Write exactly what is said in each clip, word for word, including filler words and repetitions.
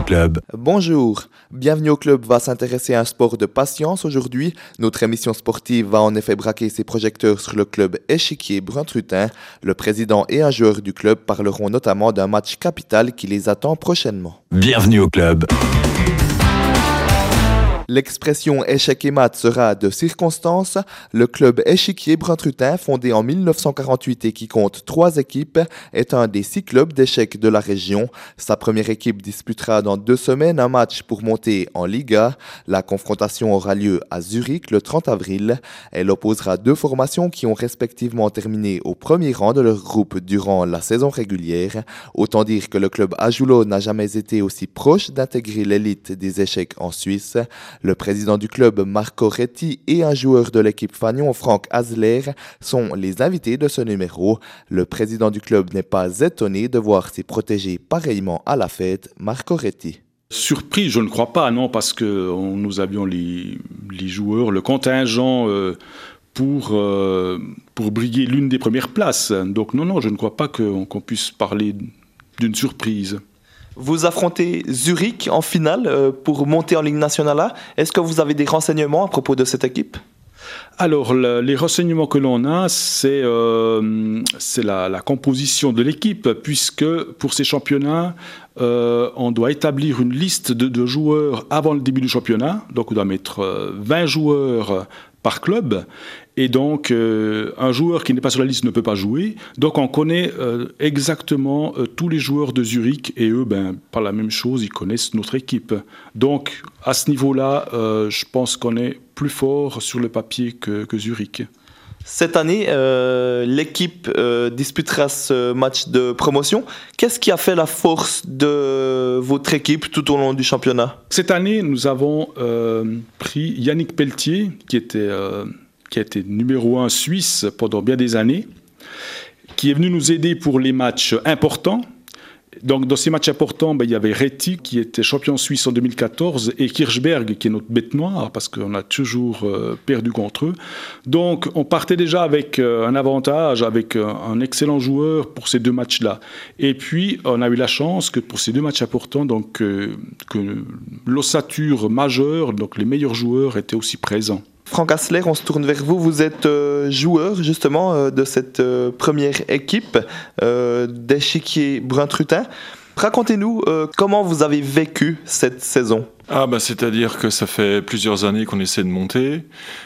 club. Bonjour, bienvenue au club va s'intéresser à un sport de patience aujourd'hui. Notre émission sportive va en effet braquer ses projecteurs sur le club Échiquier Brun-Trutin. Le président et un joueur du club parleront notamment d'un match capital qui les attend prochainement. Bienvenue au club. L'expression échec et mat sera de circonstance. Le club Échiquier Brun-Trutin, fondé en mille neuf cent quarante-huit et qui compte trois équipes, est un des six clubs d'échecs de la région. Sa première équipe disputera dans deux semaines un match pour monter en Liga. La confrontation aura lieu à Zurich le trente avril. Elle opposera deux formations qui ont respectivement terminé au premier rang de leur groupe durant la saison régulière. Autant dire que le club Ajoulot n'a jamais été aussi proche d'intégrer l'élite des échecs en Suisse. Le président du club, Marco Retti, et un joueur de l'équipe Fagnon, Franck Hasler, sont les invités de ce numéro. Le président du club n'est pas étonné de voir ses protégés pareillement à la fête, Marco Retti. Surpris, je ne crois pas, non, parce que on, nous avions les, les joueurs, le contingent euh, pour, euh, pour briguer l'une des premières places. Donc non, non, je ne crois pas qu'on, qu'on puisse parler d'une surprise. Vous affrontez Zurich en finale euh, pour monter en Ligue nationale A. Est-ce que vous avez des renseignements à propos de cette équipe ? Alors, le, les renseignements que l'on a, c'est, euh, c'est la, la composition de l'équipe, puisque pour ces championnats, euh, on doit établir une liste de, de joueurs avant le début du championnat. Donc, on doit mettre euh, vingt joueurs par club. Et donc, euh, un joueur qui n'est pas sur la liste ne peut pas jouer. Donc, on connaît euh, exactement euh, tous les joueurs de Zurich. Et eux, ben, par la même chose, ils connaissent notre équipe. Donc, à ce niveau-là, euh, je pense qu'on est plus fort sur le papier que, que Zurich. Cette année, euh, l'équipe euh, disputera ce match de promotion. Qu'est-ce qui a fait la force de votre équipe tout au long du championnat ? Cette année, nous avons euh, pris Yannick Pelletier, qui était... Euh, qui a été numéro un suisse pendant bien des années, qui est venu nous aider pour les matchs importants. Donc, dans ces matchs importants, ben, il y avait Retti, qui était champion suisse en deux mille quatorze, et Kirchberg, qui est notre bête noire, parce qu'on a toujours euh, perdu contre eux. Donc, on partait déjà avec euh, un avantage, avec euh, un excellent joueur pour ces deux matchs-là. Et puis, on a eu la chance que pour ces deux matchs importants, donc, euh, que l'ossature majeure, donc les meilleurs joueurs, étaient aussi présents. Franck Hasler, on se tourne vers vous. Vous êtes euh, joueur justement euh, de cette euh, première équipe euh, d'Échiquier Brun-Trutin. Racontez-nous euh, comment vous avez vécu cette saison. Ah bah c'est-à-dire que ça fait plusieurs années qu'on essaie de monter.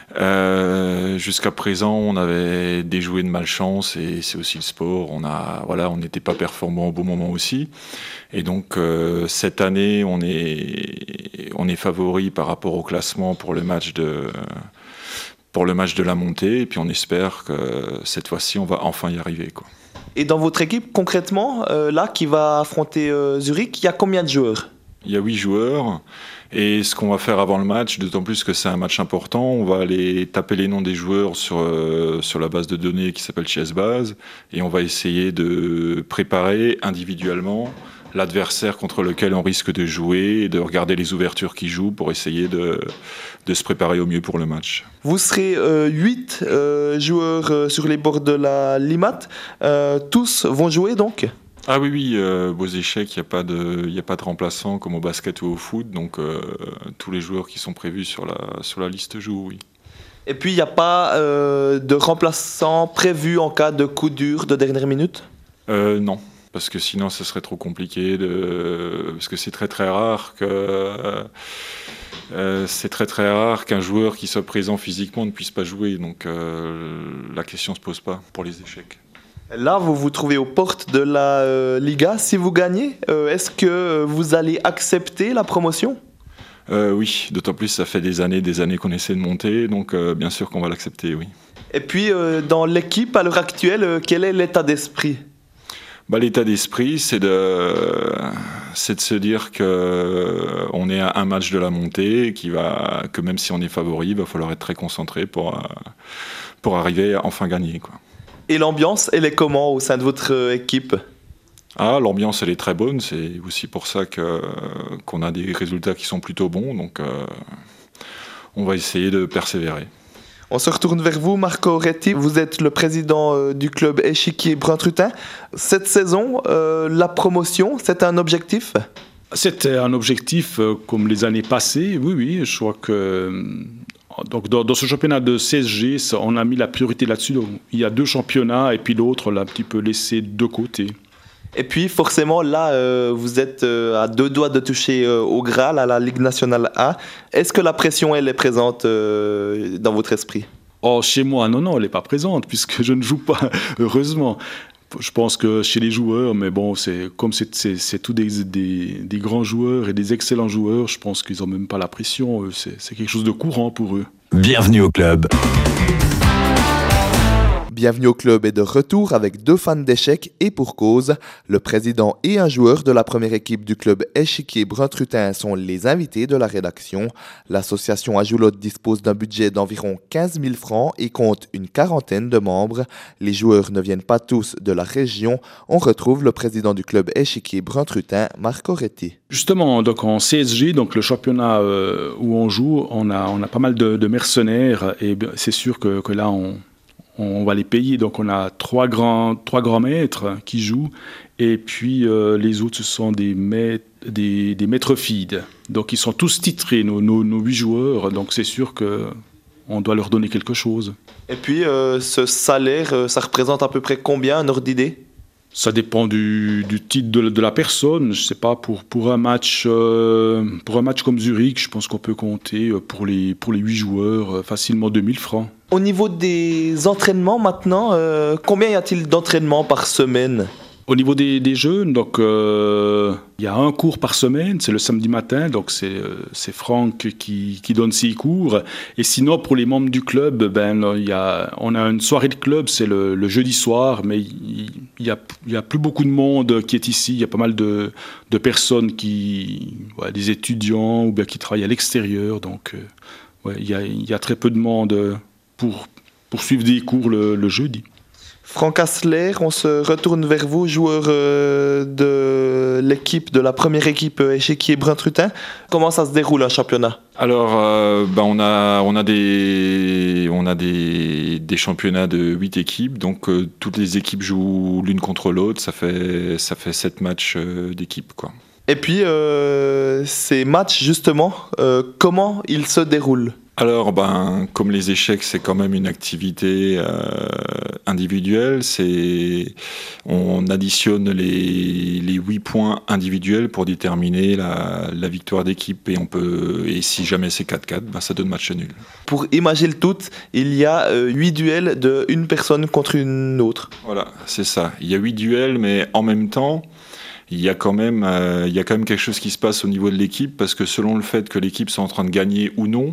Euh, jusqu'à présent, on avait des jouets de malchance et c'est aussi le sport. On a, voilà, on n'était pas performant au bon moment aussi. Et donc euh, cette année, on est, on est favori par rapport au classement pour le match de, pour le match de la montée. Et puis on espère que cette fois-ci, on va enfin y arriver, quoi. Et dans votre équipe, concrètement, euh, là, qui va affronter euh, Zurich, il y a combien de joueurs ? Il y a huit joueurs. Et ce qu'on va faire avant le match, d'autant plus que c'est un match important, on va aller taper les noms des joueurs sur, euh, sur la base de données qui s'appelle ChessBase. Et on va essayer de préparer individuellement l'adversaire contre lequel on risque de jouer et de regarder les ouvertures qu'il joue pour essayer de, de se préparer au mieux pour le match. Vous serez euh, huit euh, joueurs euh, sur les bords de la Limat. Euh, tous vont jouer donc ? Ah oui, oui, euh, aux échecs, il n'y a pas de, il n'y a pas de remplaçant comme au basket ou au foot, donc euh, tous les joueurs qui sont prévus sur la, sur la liste jouent, oui. Et puis, il n'y a pas euh, de remplaçant prévu en cas de coup dur de dernière minute ? euh, Non. Parce que sinon, ce serait trop compliqué. De... Parce que c'est très très rare que euh, c'est très très rare qu'un joueur qui soit présent physiquement ne puisse pas jouer. Donc euh, la question se pose pas pour les échecs. Là, vous vous trouvez aux portes de la euh, Liga. Si vous gagnez, euh, est-ce que vous allez accepter la promotion ? euh, Oui, d'autant plus ça fait des années, des années qu'on essaie de monter. Donc euh, bien sûr qu'on va l'accepter, oui. Et puis euh, dans l'équipe à l'heure actuelle, euh, quel est l'état d'esprit ? Bah, l'état d'esprit, c'est de, c'est de se dire qu'on est à un match de la montée, qui va, que même si on est favori, il va falloir être très concentré pour, pour arriver à enfin gagner, quoi. Et l'ambiance, elle est comment au sein de votre équipe ? Ah, l'ambiance, elle est très bonne. C'est aussi pour ça que, qu'on a des résultats qui sont plutôt bons. Donc, euh, on va essayer de persévérer. On se retourne vers vous, Marco Retti. Vous êtes le président euh, du club Échiquier Brun-Trutin. Cette saison, euh, la promotion, c'est un objectif ? C'était un objectif euh, comme les années passées, oui, oui, je crois que euh, donc dans, dans ce championnat de C S G, ça, on a mis la priorité là-dessus. Donc, il y a deux championnats et puis l'autre, on l'a un petit peu laissé de côté. Et puis forcément, là, euh, vous êtes euh, à deux doigts de toucher euh, au Graal, à la Ligue nationale A. Est-ce que la pression, elle est présente euh, dans votre esprit? Oh, chez moi, non, non, elle n'est pas présente puisque je ne joue pas, heureusement. Je pense que chez les joueurs, mais bon, c'est, comme c'est, c'est, c'est tous des, des, des grands joueurs et des excellents joueurs, je pense qu'ils n'ont même pas la pression. C'est, c'est quelque chose de courant pour eux. Bienvenue au club. Bienvenue au club est de retour avec deux fans d'échecs et pour cause. Le président et un joueur de la première équipe du club Échiquier Brun-Trutin sont les invités de la rédaction. L'association Ajoulotte dispose d'un budget d'environ quinze mille francs et compte une quarantaine de membres. Les joueurs ne viennent pas tous de la région. On retrouve le président du club Échiquier Brun-Trutin, Marco Retti. Justement, donc en C S G, donc le championnat euh, où on joue, on a, on a pas mal de, de mercenaires et c'est sûr que, que là, on... on va les payer. Donc on a trois grands, trois grands maîtres qui jouent et puis euh, les autres ce sont des maîtres, des, des maîtres feed. Donc ils sont tous titrés, nos, nos, nos huit joueurs. Donc c'est sûr qu'on doit leur donner quelque chose. Et puis euh, ce salaire, ça représente à peu près combien, un ordre d'idée? Ça dépend du, du titre de, de la personne. Je sais pas, pour, pour, un match, euh, pour un match comme Zurich, je pense qu'on peut compter pour les, pour les huit joueurs facilement deux mille francs. Au niveau des entraînements maintenant, euh, combien y a-t-il d'entraînements par semaine? Au niveau des, des jeunes, donc euh, il y a un cours par semaine, c'est le samedi matin, donc c'est, euh, c'est Franck qui, qui donne ses cours. Et sinon, pour les membres du club, ben, il y a, on a une soirée de club, c'est le, le jeudi soir, mais il n'y a, il y a plus beaucoup de monde qui est ici. Il y a pas mal de, de personnes, qui, ouais, des étudiants ou bien qui travaillent à l'extérieur. Donc euh, ouais, il y a, il y a très peu de monde pour, pour suivre des cours le, le jeudi. Franck Hassler, on se retourne vers vous, joueur euh, de l'équipe, de la première équipe Échiquier Brun-Trutin. Comment ça se déroule un championnat? Alors, euh, ben on a, on a, des, on a des, des championnats de huit équipes, donc euh, toutes les équipes jouent l'une contre l'autre, ça fait, ça fait sept matchs euh, d'équipe, quoi. Et puis, euh, ces matchs, justement, euh, comment ils se déroulent? Alors, ben, comme les échecs, c'est quand même une activité euh, individuelle. C'est, on additionne les, les huit points individuels pour déterminer la, la victoire d'équipe. Et on peut, et si jamais c'est quatre quatre, ben, ça donne match nul. Pour imager le tout, il y a euh, huit duels de une personne contre une autre. Voilà, c'est ça. Il y a huit duels, mais en même temps, il y a quand même, euh, il y a quand même quelque chose qui se passe au niveau de l'équipe, parce que selon le fait que l'équipe soit en train de gagner ou non,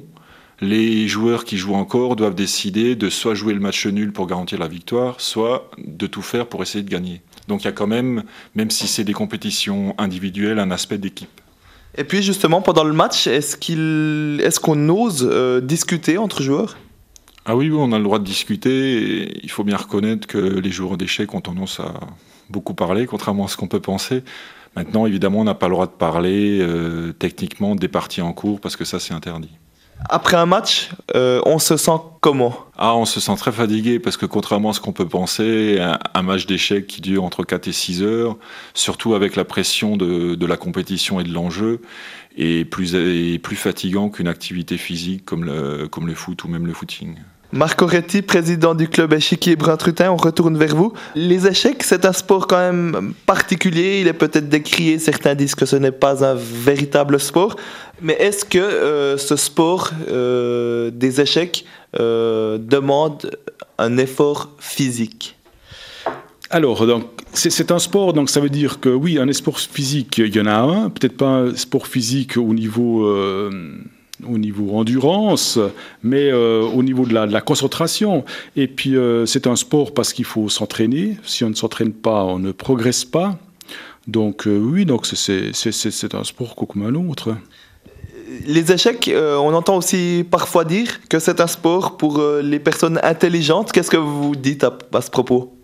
les joueurs qui jouent encore doivent décider de soit jouer le match nul pour garantir la victoire, soit de tout faire pour essayer de gagner. Donc il y a quand même, même si c'est des compétitions individuelles, un aspect d'équipe. Et puis justement, pendant le match, est-ce, qu'il... est-ce qu'on ose euh, discuter entre joueurs? Ah oui, oui, on a le droit de discuter. Et il faut bien reconnaître que les joueurs d'échecs ont tendance à beaucoup parler, contrairement à ce qu'on peut penser. Maintenant, évidemment, on n'a pas le droit de parler euh, techniquement des parties en cours, parce que ça, c'est interdit. Après un match, euh, on se sent comment? Ah, on se sent très fatigué parce que contrairement à ce qu'on peut penser, un, un match d'échecs qui dure entre quatre et six heures, surtout avec la pression de, de la compétition et de l'enjeu, est plus, est plus fatigant qu'une activité physique comme le, comme le foot ou même le footing. Marco Retti, président du club Échiquier Brun-Trutin, on retourne vers vous. Les échecs, c'est un sport quand même particulier, il est peut-être décrié, certains disent que ce n'est pas un véritable sport, mais est-ce que euh, ce sport euh, des échecs euh, demande un effort physique? Alors, donc, c'est, c'est un sport, donc ça veut dire que oui, un sport physique, il y en a un, peut-être pas un sport physique au niveau... Euh, au niveau endurance, mais euh, au niveau de la, de la concentration. Et puis, euh, c'est un sport parce qu'il faut s'entraîner. Si on ne s'entraîne pas, on ne progresse pas. Donc, euh, oui, donc c'est, c'est, c'est, c'est un sport comme un autre. Les échecs, euh, on entend aussi parfois dire que c'est un sport pour euh, les personnes intelligentes. Qu'est-ce que vous dites à, à ce propos?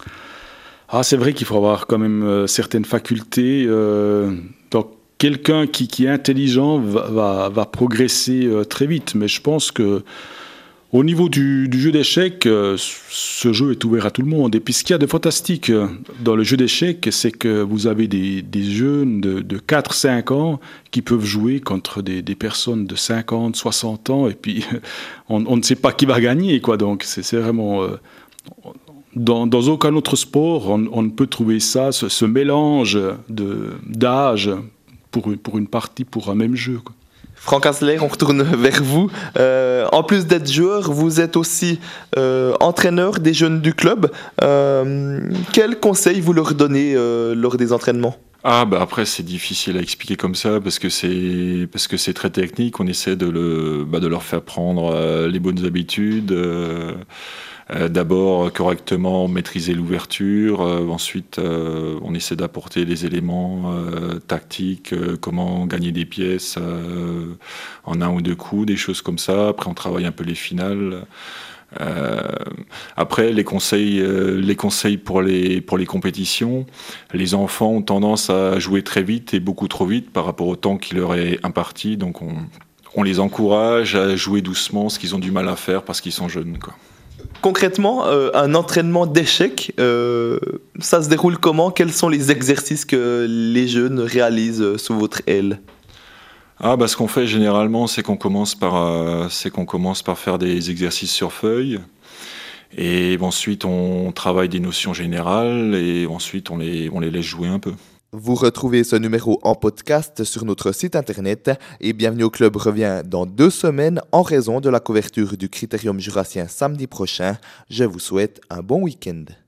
Ah, c'est vrai qu'il faut avoir quand même euh, certaines facultés. Euh, donc, Quelqu'un qui, qui est intelligent va, va, va progresser euh, très vite, mais je pense que Au niveau du, du jeu d'échecs, euh, ce jeu est ouvert à tout le monde. Et puis ce qu'il y a de fantastique euh, dans le jeu d'échecs, c'est que vous avez des, des jeunes de, de quatre cinq ans qui peuvent jouer contre des, des personnes de cinquante, soixante ans. Et puis on, on ne sait pas qui va gagner, quoi. Donc c'est, c'est vraiment... Euh, dans, dans aucun autre sport, on, on ne peut trouver ça, ce, ce mélange de, d'âge pour, pour une partie, pour un même jeu, quoi. Franck Hassler, on retourne vers vous. Euh, en plus d'être joueur, vous êtes aussi euh, entraîneur des jeunes du club. Euh, quels conseils vous leur donnez euh, lors des entraînements ? Ah bah après c'est difficile à expliquer comme ça parce que c'est parce que c'est très technique. On essaie de le bah, de leur faire prendre euh, les bonnes habitudes. Euh, euh, d'abord correctement maîtriser l'ouverture. Euh, ensuite euh, on essaie d'apporter les éléments euh, tactiques, euh, comment gagner des pièces euh, en un ou deux coups, des choses comme ça. Après on travaille un peu les finales. Euh, après, les conseils, euh, les conseils pour les pour les compétitions, les enfants ont tendance à jouer très vite et beaucoup trop vite par rapport au temps qui leur est imparti. Donc, on, on les encourage à jouer doucement, ce qu'ils ont du mal à faire parce qu'ils sont jeunes, quoi. Concrètement, euh, un entraînement d'échecs, euh, ça se déroule comment ? Quels sont les exercices que les jeunes réalisent sous votre aile ? Ah bah ce qu'on fait généralement c'est qu'on commence par euh, c'est qu'on commence par faire des exercices sur feuille et ensuite on travaille des notions générales et ensuite on les on les laisse jouer un peu. Vous retrouvez ce numéro en podcast sur notre site internet et Bienvenue au Club revient dans deux semaines en raison de la couverture du Critérium Jurassien samedi prochain. Je vous souhaite un bon week-end.